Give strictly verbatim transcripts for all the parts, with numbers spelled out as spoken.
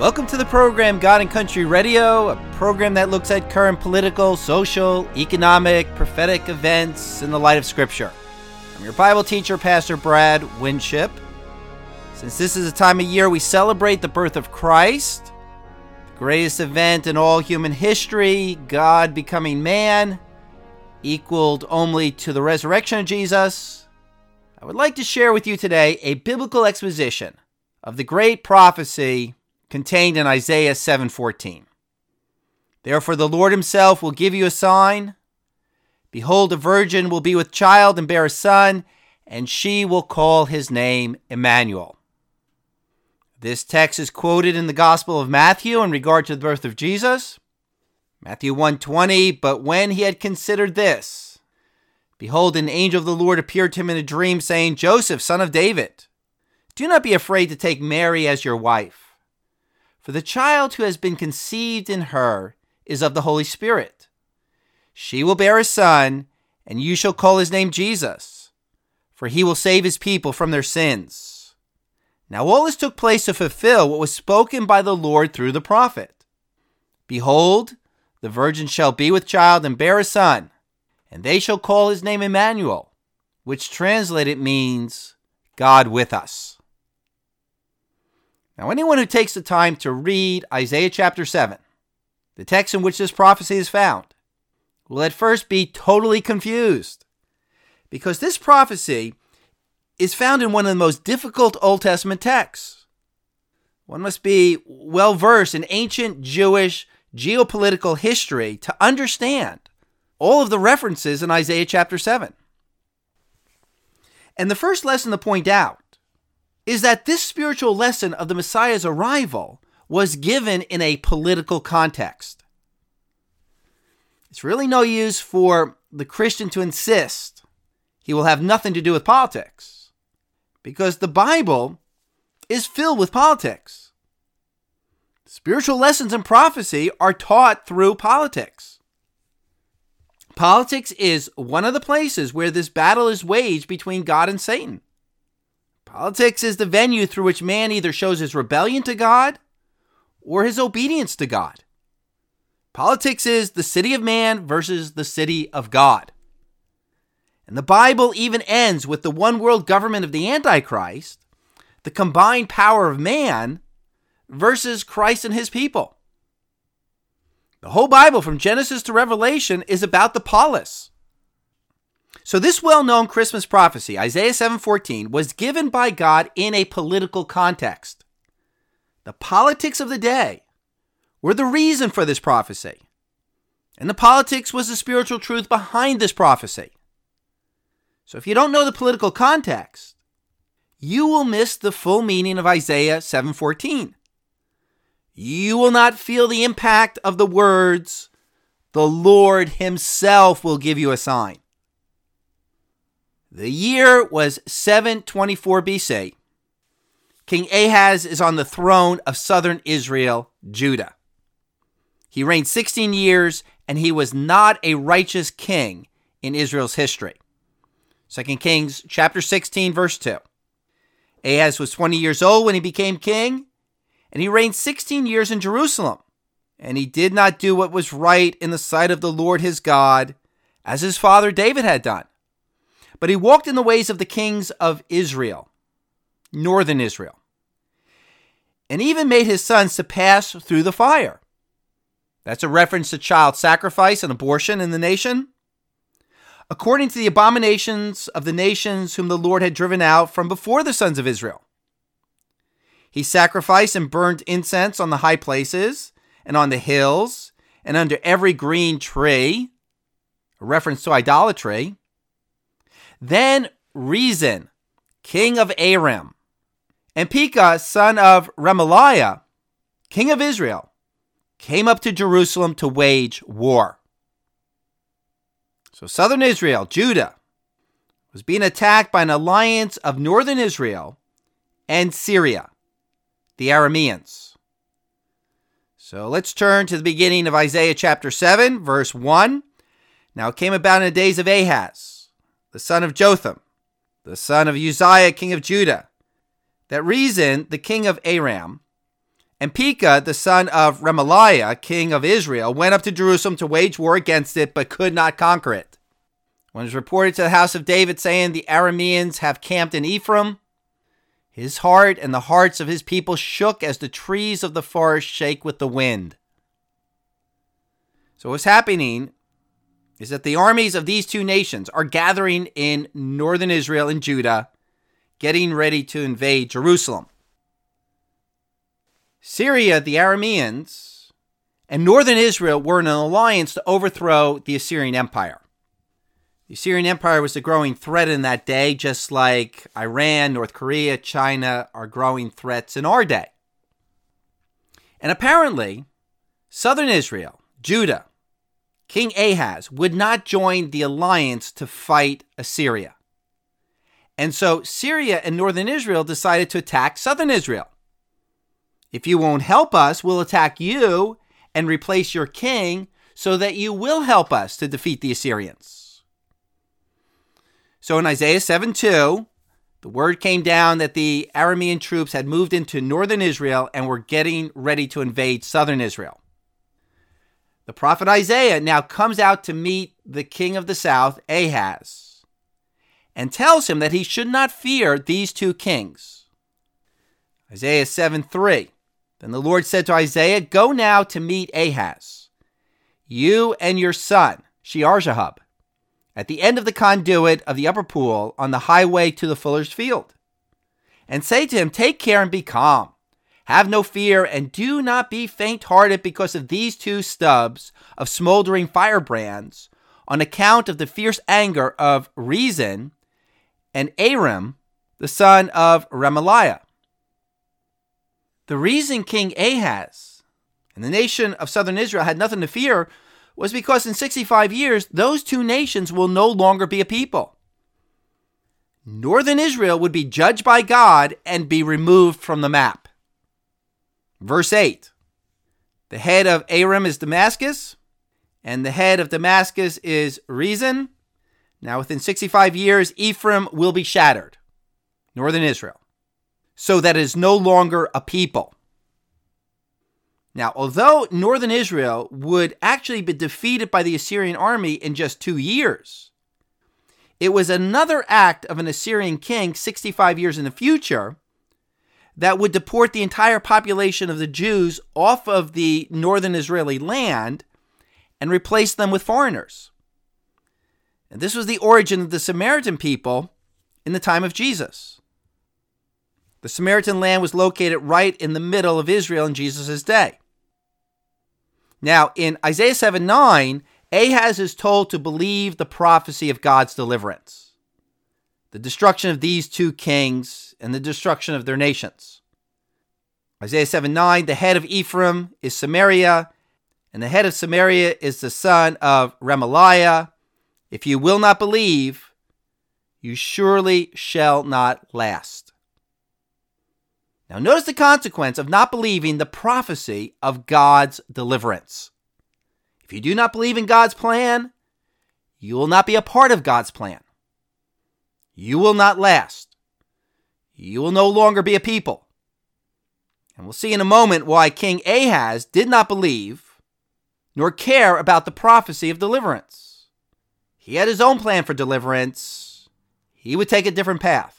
Welcome to the program God and Country Radio, a program that looks at current political, social, economic, prophetic events in the light of Scripture. I'm your Bible teacher, Pastor Brad Winship. Since this is a time of year we celebrate the birth of Christ, the greatest event in all human history, God becoming man, equaled only to the resurrection of Jesus, I would like to share with you today a biblical exposition of the great prophecy contained in Isaiah seven fourteen. Therefore the Lord himself will give you a sign. Behold, a virgin will be with child and bear a son, and she will call his name Emmanuel. This text is quoted in the Gospel of Matthew in regard to the birth of Jesus. Matthew one twenty, but when he had considered this, behold, an angel of the Lord appeared to him in a dream, saying, Joseph, son of David, do not be afraid to take Mary as your wife. For the child who has been conceived in her is of the Holy Spirit. She will bear a son, and you shall call his name Jesus, for he will save his people from their sins. Now all this took place to fulfill what was spoken by the Lord through the prophet. Behold, the virgin shall be with child and bear a son, and they shall call his name Emmanuel, which translated means God with us. Now, anyone who takes the time to read Isaiah chapter seven, the text in which this prophecy is found, will at first be totally confused, because this prophecy is found in one of the most difficult Old Testament texts. One must be well versed in ancient Jewish geopolitical history to understand all of the references in Isaiah chapter seven. And the first lesson to point out is that this spiritual lesson of the Messiah's arrival was given in a political context. It's really no use for the Christian to insist he will have nothing to do with politics, because the Bible is filled with politics. Spiritual lessons and prophecy are taught through politics. Politics is one of the places where this battle is waged between God and Satan. Politics is the venue through which man either shows his rebellion to God or his obedience to God. Politics is the city of man versus the city of God. And the Bible even ends with the one world government of the Antichrist, the combined power of man versus Christ and his people. The whole Bible from Genesis to Revelation is about the polis. So this well-known Christmas prophecy, Isaiah seven fourteen, was given by God in a political context. The politics of the day were the reason for this prophecy, and the politics was the spiritual truth behind this prophecy. So if you don't know the political context, you will miss the full meaning of Isaiah seven fourteen. You will not feel the impact of the words, the Lord himself will give you a sign. The year was seven twenty-four B C. King Ahaz is on the throne of southern Israel, Judah. He reigned sixteen years, and he was not a righteous king in Israel's history. Second Kings chapter sixteen, verse two. Ahaz was twenty years old when he became king, and he reigned sixteen years in Jerusalem. And he did not do what was right in the sight of the Lord his God, as his father David had done. But he walked in the ways of the kings of Israel, northern Israel, and even made his sons to pass through the fire. That's a reference to child sacrifice and abortion in the nation. According to the abominations of the nations whom the Lord had driven out from before the sons of Israel. He sacrificed and burned incense on the high places and on the hills and under every green tree, a reference to idolatry. Then Rezin, king of Aram, and Pekah, son of Remaliah, king of Israel, came up to Jerusalem to wage war. So southern Israel, Judah, was being attacked by an alliance of northern Israel and Syria, the Arameans. So let's turn to the beginning of Isaiah chapter seven, verse one. Now it came about in the days of Ahaz, the son of Jotham, the son of Uzziah, king of Judah, that Rezin, the king of Aram, And Pekah, the son of Remaliah, king of Israel, went up to Jerusalem to wage war against it, but could not conquer it. When it was reported to the house of David, saying, the Arameans have camped in Ephraim, his heart and the hearts of his people shook as the trees of the forest shake with the wind. So what's happening is that the armies of these two nations are gathering in northern Israel and Judah, getting ready to invade Jerusalem. Syria, the Arameans, and northern Israel were in an alliance to overthrow the Assyrian Empire. The Assyrian Empire was a growing threat in that day, just like Iran, North Korea, China are growing threats in our day. And apparently, southern Israel, Judah, King Ahaz would not join the alliance to fight Assyria. And so Syria and northern Israel decided to attack southern Israel. If you won't help us, we'll attack you and replace your king so that you will help us to defeat the Assyrians. So in Isaiah seven two, the word came down that the Aramean troops had moved into northern Israel and were getting ready to invade southern Israel. The prophet Isaiah now comes out to meet the king of the south, Ahaz, and tells him that he should not fear these two kings. Isaiah seven three. Then the Lord said to Isaiah, go now to meet Ahaz, you and your son, Shear-Jashub, at the end of the conduit of the upper pool on the highway to the fuller's field. And say to him, take care and be calm. Have no fear and do not be faint-hearted because of these two stubs of smoldering firebrands on account of the fierce anger of Rezin and Aram, the son of Remaliah. The reason King Ahaz and the nation of southern Israel had nothing to fear was because in sixty-five years, those two nations will no longer be a people. Northern Israel would be judged by God and be removed from the map. Verse eight, the head of Aram is Damascus, and the head of Damascus is Rezin. Now within sixty-five years, Ephraim will be shattered, northern Israel, so that it is no longer a people. Now, although northern Israel would actually be defeated by the Assyrian army in just two years, it was another act of an Assyrian king sixty-five years in the future that would deport the entire population of the Jews off of the northern Israeli land and replace them with foreigners. And this was the origin of the Samaritan people in the time of Jesus. The Samaritan land was located right in the middle of Israel in Jesus' day. Now, in Isaiah seven nine, Ahaz is told to believe the prophecy of God's deliverance, the destruction of these two kings and the destruction of their nations. Isaiah seven nine, the head of Ephraim is Samaria, and the head of Samaria is the son of Remaliah. If you will not believe, you surely shall not last. Now notice the consequence of not believing the prophecy of God's deliverance. If you do not believe in God's plan, you will not be a part of God's plan. You will not last. You will no longer be a people. And we'll see in a moment why King Ahaz did not believe nor care about the prophecy of deliverance. He had his own plan for deliverance. He would take a different path.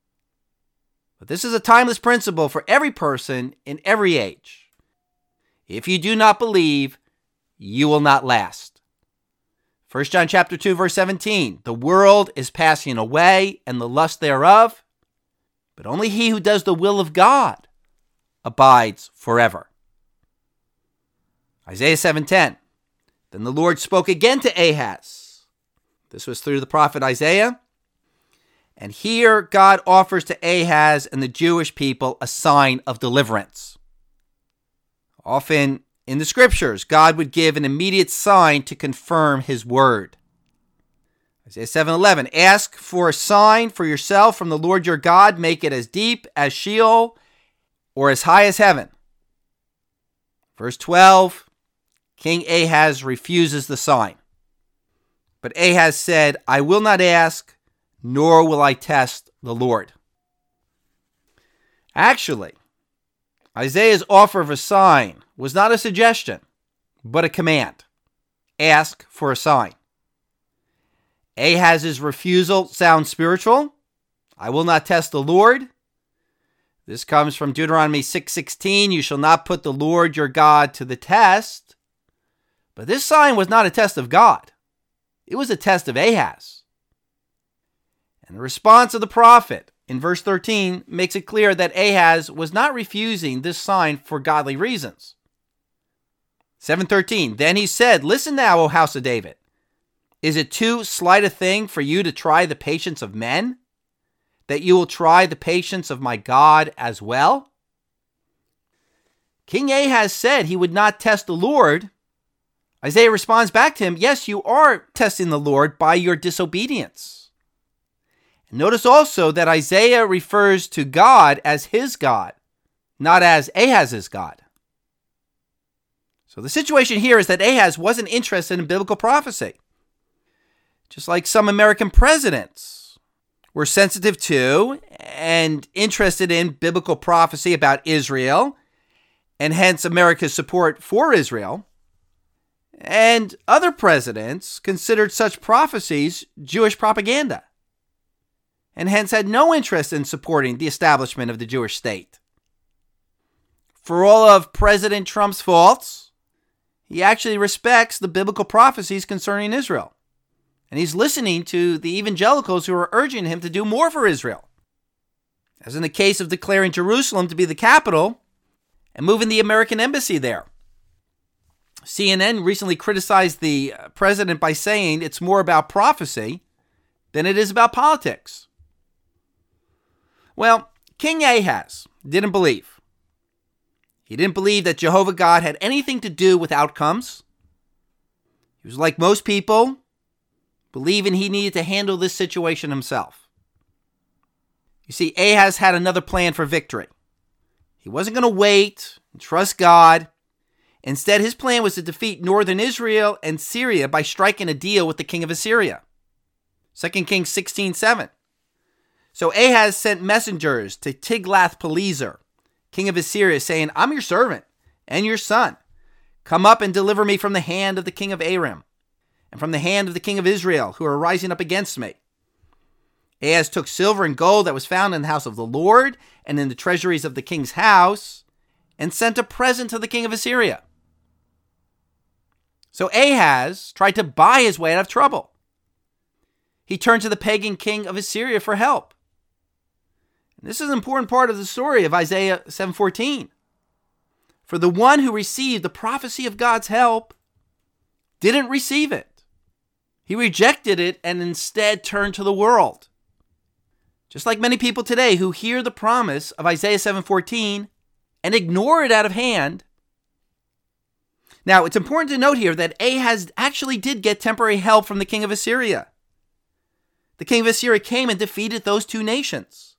But this is a timeless principle for every person in every age. If you do not believe, you will not last. First John chapter two, verse seventeen, the world is passing away and the lust thereof, but only he who does the will of God abides forever. Isaiah seven ten, then the Lord spoke again to Ahaz. This was through the prophet Isaiah. And here God offers to Ahaz and the Jewish people a sign of deliverance. Often in the scriptures, God would give an immediate sign to confirm his word. Isaiah seven eleven, ask for a sign for yourself from the Lord your God. Make it as deep as Sheol or as high as heaven. Verse twelve, King Ahaz refuses the sign. But Ahaz said, I will not ask, nor will I test the Lord. Actually, Isaiah's offer of a sign was not a suggestion, but a command. Ask for a sign. Ahaz's refusal sounds spiritual. I will not test the Lord. This comes from Deuteronomy six sixteen. You shall not put the Lord your God to the test. But this sign was not a test of God. It was a test of Ahaz. And the response of the prophet in verse thirteen makes it clear that Ahaz was not refusing this sign for godly reasons. seven thirteen, then he said, listen now, O house of David. Is it too slight a thing for you to try the patience of men, that you will try the patience of my God as well? King Ahaz said he would not test the Lord. Isaiah responds back to him, yes, you are testing the Lord by your disobedience. And notice also that Isaiah refers to God as his God, not as Ahaz's God. So the situation here is that Ahaz wasn't interested in biblical prophecy. Just like some American presidents were sensitive to and interested in biblical prophecy about Israel, and hence America's support for Israel. And other presidents considered such prophecies Jewish propaganda, and hence had no interest in supporting the establishment of the Jewish state. For all of President Trump's faults, he actually respects the biblical prophecies concerning Israel. And he's listening to the evangelicals who are urging him to do more for Israel. As in the case of declaring Jerusalem to be the capital and moving the American embassy there. C N N recently criticized the president by saying it's more about prophecy than it is about politics. Well, King Ahaz didn't believe. He didn't believe that Jehovah God had anything to do with outcomes. He was like most people, believing he needed to handle this situation himself. You see, Ahaz had another plan for victory. He wasn't going to wait and trust God. Instead, his plan was to defeat northern Israel and Syria by striking a deal with the king of Assyria. Second Kings sixteen seven. So Ahaz sent messengers to Tiglath-Pileser, king of Assyria, saying, I'm your servant and your son. Come up and deliver me from the hand of the king of Aram, and from the hand of the king of Israel, who are rising up against me. Ahaz took silver and gold that was found in the house of the Lord and in the treasuries of the king's house, and sent a present to the king of Assyria. So Ahaz tried to buy his way out of trouble. He turned to the pagan king of Assyria for help. And this is an important part of the story of Isaiah seven fourteen. For the one who received the prophecy of God's help didn't receive it. He rejected it and instead turned to the world. Just like many people today who hear the promise of Isaiah seven fourteen and ignore it out of hand. Now, it's important to note here that Ahaz actually did get temporary help from the king of Assyria. The king of Assyria came and defeated those two nations.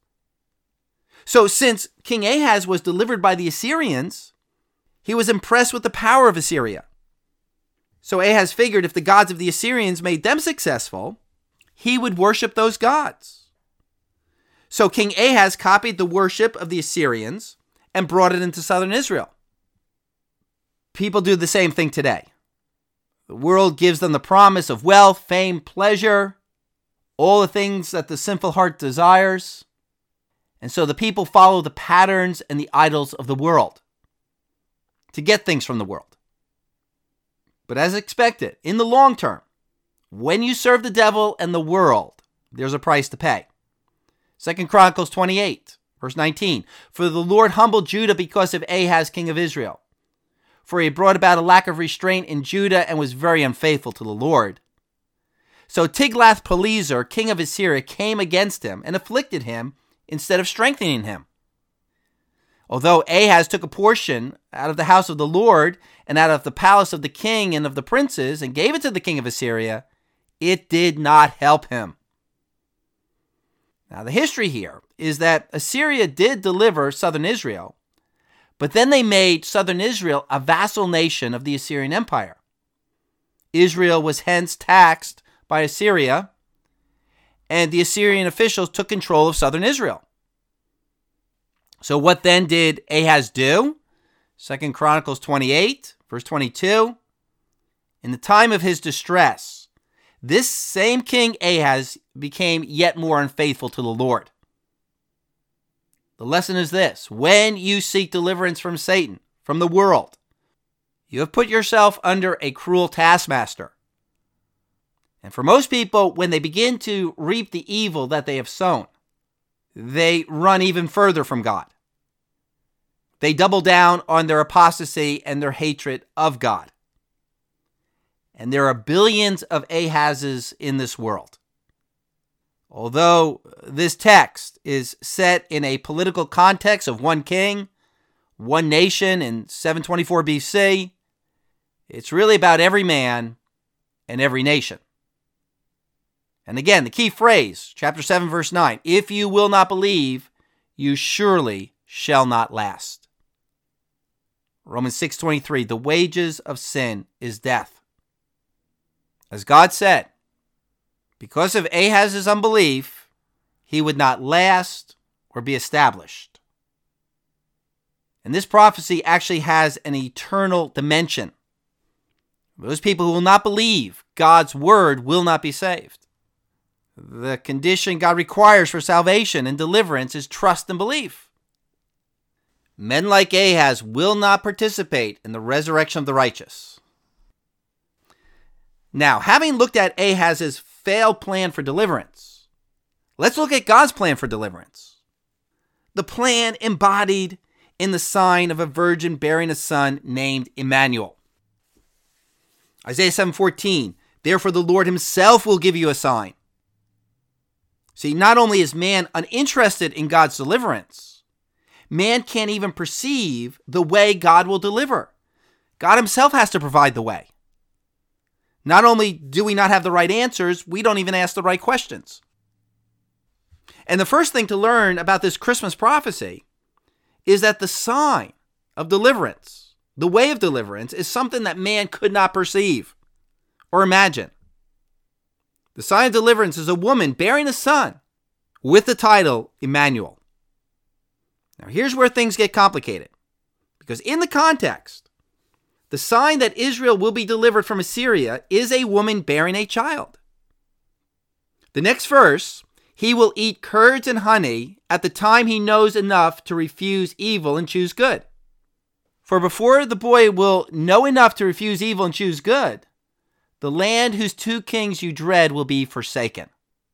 So since King Ahaz was delivered by the Assyrians, he was impressed with the power of Assyria. So Ahaz figured if the gods of the Assyrians made them successful, he would worship those gods. So King Ahaz copied the worship of the Assyrians and brought it into southern Israel. People do the same thing today. The world gives them the promise of wealth, fame, pleasure, all the things that the sinful heart desires. And so the people follow the patterns and the idols of the world to get things from the world. But as expected, in the long term, when you serve the devil and the world, there's a price to pay. Second Chronicles twenty-eight, verse nineteen. For the Lord humbled Judah because of Ahaz, king of Israel. For he brought about a lack of restraint in Judah and was very unfaithful to the Lord. So Tiglath-Pileser, king of Assyria, came against him and afflicted him instead of strengthening him. Although Ahaz took a portion out of the house of the Lord and out of the palace of the king and of the princes and gave it to the king of Assyria, it did not help him. Now, the history here is that Assyria did deliver southern Israel, but then they made southern Israel a vassal nation of the Assyrian Empire. Israel was hence taxed by Assyria, and the Assyrian officials took control of southern Israel. So what then did Ahaz do? Second Chronicles twenty-eight, verse twenty-two. In the time of his distress, this same king Ahaz became yet more unfaithful to the Lord. The lesson is this: when you seek deliverance from Satan, from the world, you have put yourself under a cruel taskmaster. And for most people, when they begin to reap the evil that they have sown, they run even further from God. They double down on their apostasy and their hatred of God. And there are billions of Ahazes in this world. Although this text is set in a political context of one king, one nation in seven twenty-four B C, it's really about every man and every nation. And again, the key phrase, chapter seven, verse nine, if you will not believe, you surely shall not last. Romans six twenty-three, the wages of sin is death. As God said, because of Ahaz's unbelief, he would not last or be established. And this prophecy actually has an eternal dimension. Those people who will not believe God's word will not be saved. The condition God requires for salvation and deliverance is trust and belief. Men like Ahaz will not participate in the resurrection of the righteous. Now, having looked at Ahaz's failed plan for deliverance, let's look at God's plan for deliverance. The plan embodied in the sign of a virgin bearing a son named Emmanuel. Isaiah seven fourteen, therefore the Lord himself will give you a sign. See, not only is man uninterested in God's deliverance, man can't even perceive the way God will deliver. God himself has to provide the way. Not only do we not have the right answers, we don't even ask the right questions. And the first thing to learn about this Christmas prophecy is that the sign of deliverance, the way of deliverance, is something that man could not perceive or imagine. The sign of deliverance is a woman bearing a son with the title Emmanuel. Now here's where things get complicated, because in the context, the sign that Israel will be delivered from Assyria is a woman bearing a child. The next verse, he will eat curds and honey at the time he knows enough to refuse evil and choose good. For before the boy will know enough to refuse evil and choose good, the land whose two kings you dread will be forsaken.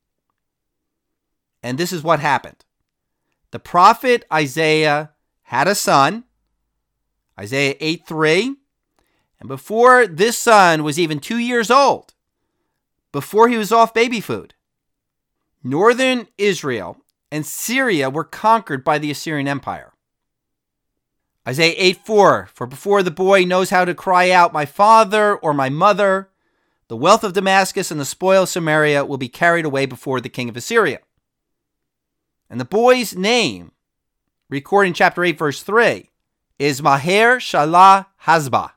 And this is what happened. The prophet Isaiah had a son, Isaiah eight three, and before this son was even two years old, before he was off baby food, northern Israel and Syria were conquered by the Assyrian Empire. Isaiah eight four, for before the boy knows how to cry out, my father or my mother, the wealth of Damascus and the spoil of Samaria will be carried away before the king of Assyria. And the boy's name, recorded in chapter eight, verse three, is Maher Shalal Hazbah.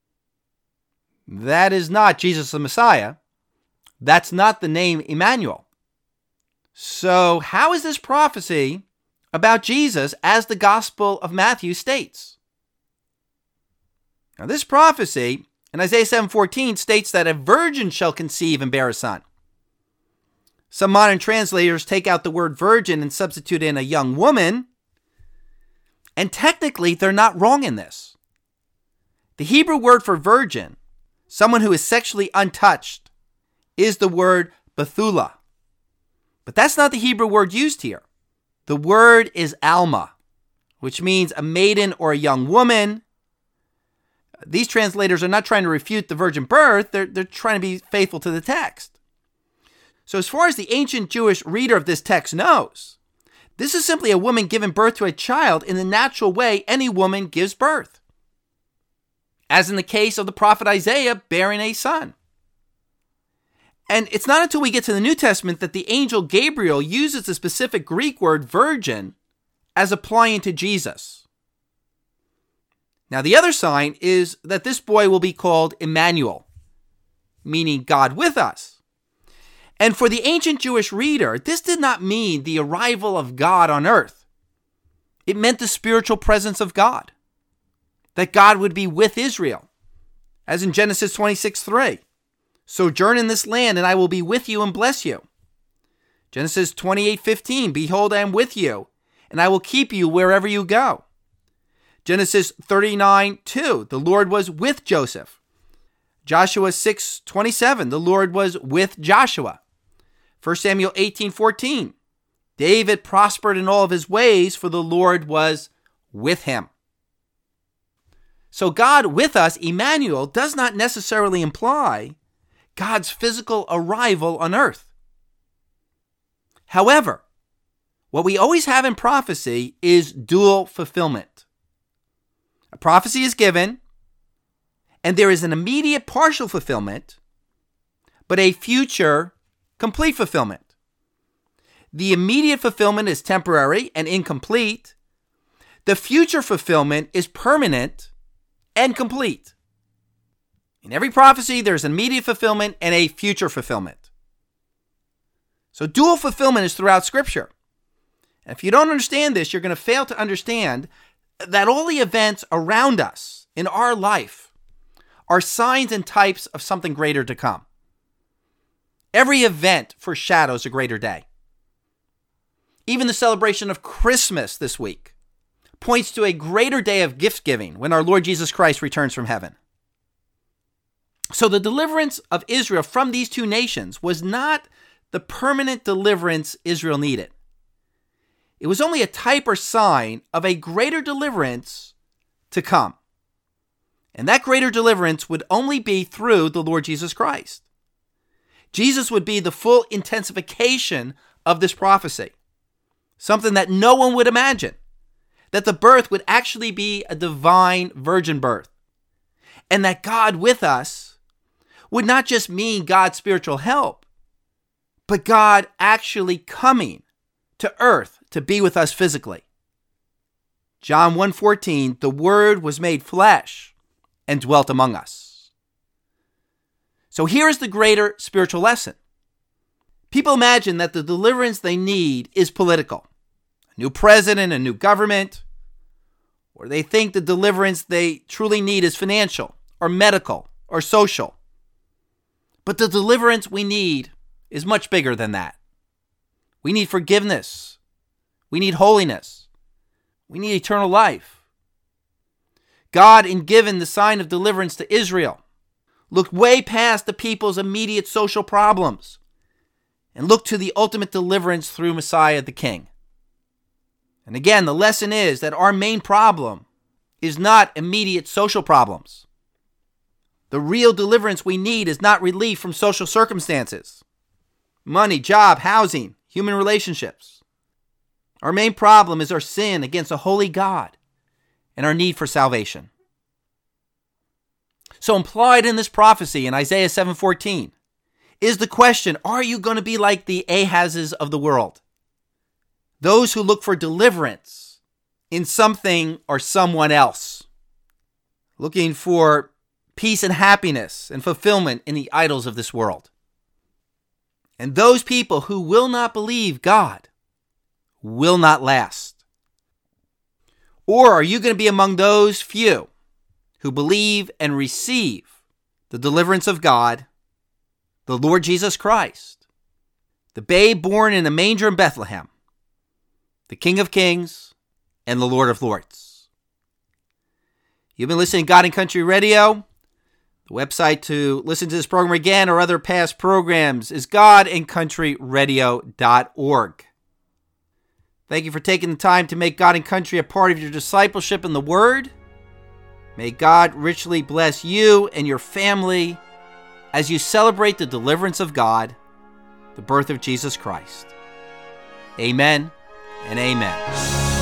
That is not Jesus the Messiah. That's not the name Emmanuel. So how is this prophecy about Jesus as the Gospel of Matthew states? Now this prophecy in Isaiah seven fourteen states that a virgin shall conceive and bear a son. Some modern translators take out the word virgin and substitute in a young woman. And technically, they're not wrong in this. The Hebrew word for virgin, someone who is sexually untouched, is the word Bethulah. But that's not the Hebrew word used here. The word is Alma, which means a maiden or a young woman. These translators are not trying to refute the virgin birth. They're, they're trying to be faithful to the text. So as far as the ancient Jewish reader of this text knows, this is simply a woman giving birth to a child in the natural way any woman gives birth, as in the case of the prophet Isaiah bearing a son. And it's not until we get to the New Testament that the angel Gabriel uses the specific Greek word virgin as applying to Jesus. Now, the other sign is that this boy will be called Emmanuel, meaning God with us. And for the ancient Jewish reader, this did not mean the arrival of God on earth. It meant the spiritual presence of God, that God would be with Israel, as in Genesis twenty-six three. Sojourn in this land, and I will be with you and bless you. Genesis twenty-eight fifteen. Behold, I am with you, and I will keep you wherever you go. Genesis thirty-nine two. The Lord was with Joseph. Joshua six twenty-seven. The Lord was with Joshua. First Samuel eighteen fourteen. David prospered in all of his ways, for the Lord was with him. So God with us, Emmanuel, does not necessarily imply God's physical arrival on earth. However, what we always have in prophecy is dual fulfillment. A prophecy is given, and there is an immediate partial fulfillment, but a future complete fulfillment. The immediate fulfillment is temporary and incomplete. The future fulfillment is permanent and complete. In every prophecy, there's an immediate fulfillment and a future fulfillment. So dual fulfillment is throughout Scripture. And if you don't understand this, you're going to fail to understand that all the events around us in our life are signs and types of something greater to come. Every event foreshadows a greater day. Even the celebration of Christmas this week points to a greater day of gift giving when our Lord Jesus Christ returns from heaven. So the deliverance of Israel from these two nations was not the permanent deliverance Israel needed. It was only a type or sign of a greater deliverance to come. And that greater deliverance would only be through the Lord Jesus Christ. Jesus would be the full intensification of this prophecy. Something that no one would imagine. That the birth would actually be a divine virgin birth. And that God with us would not just mean God's spiritual help, but God actually coming to earth to be with us physically. John one fourteen, the Word was made flesh and dwelt among us. So here is the greater spiritual lesson. People imagine that the deliverance they need is political. A new president, a new government. Or they think the deliverance they truly need is financial or medical or social. But the deliverance we need is much bigger than that. We need forgiveness. We need holiness. We need eternal life. God, in giving the sign of deliverance to Israel, looked way past the people's immediate social problems and looked to the ultimate deliverance through Messiah the King. And again, the lesson is that our main problem is not immediate social problems. The real deliverance we need is not relief from social circumstances, money, job, housing, human relationships. Our main problem is our sin against a holy God and our need for salvation. So implied in this prophecy in Isaiah seven fourteen is the question, are you going to be like the Ahazes of the world? Those who look for deliverance in something or someone else. Looking for peace and happiness and fulfillment in the idols of this world. And those people who will not believe God will not last. Or are you going to be among those few who believe and receive the deliverance of God, the Lord Jesus Christ, the babe born in a manger in Bethlehem, the King of Kings and the Lord of Lords? You've been listening to God and Country Radio. The website to listen to this program again or other past programs is god and country radio dot org. Thank you for taking the time to make God and Country a part of your discipleship in the Word. May God richly bless you and your family as you celebrate the deliverance of God, the birth of Jesus Christ. Amen and amen.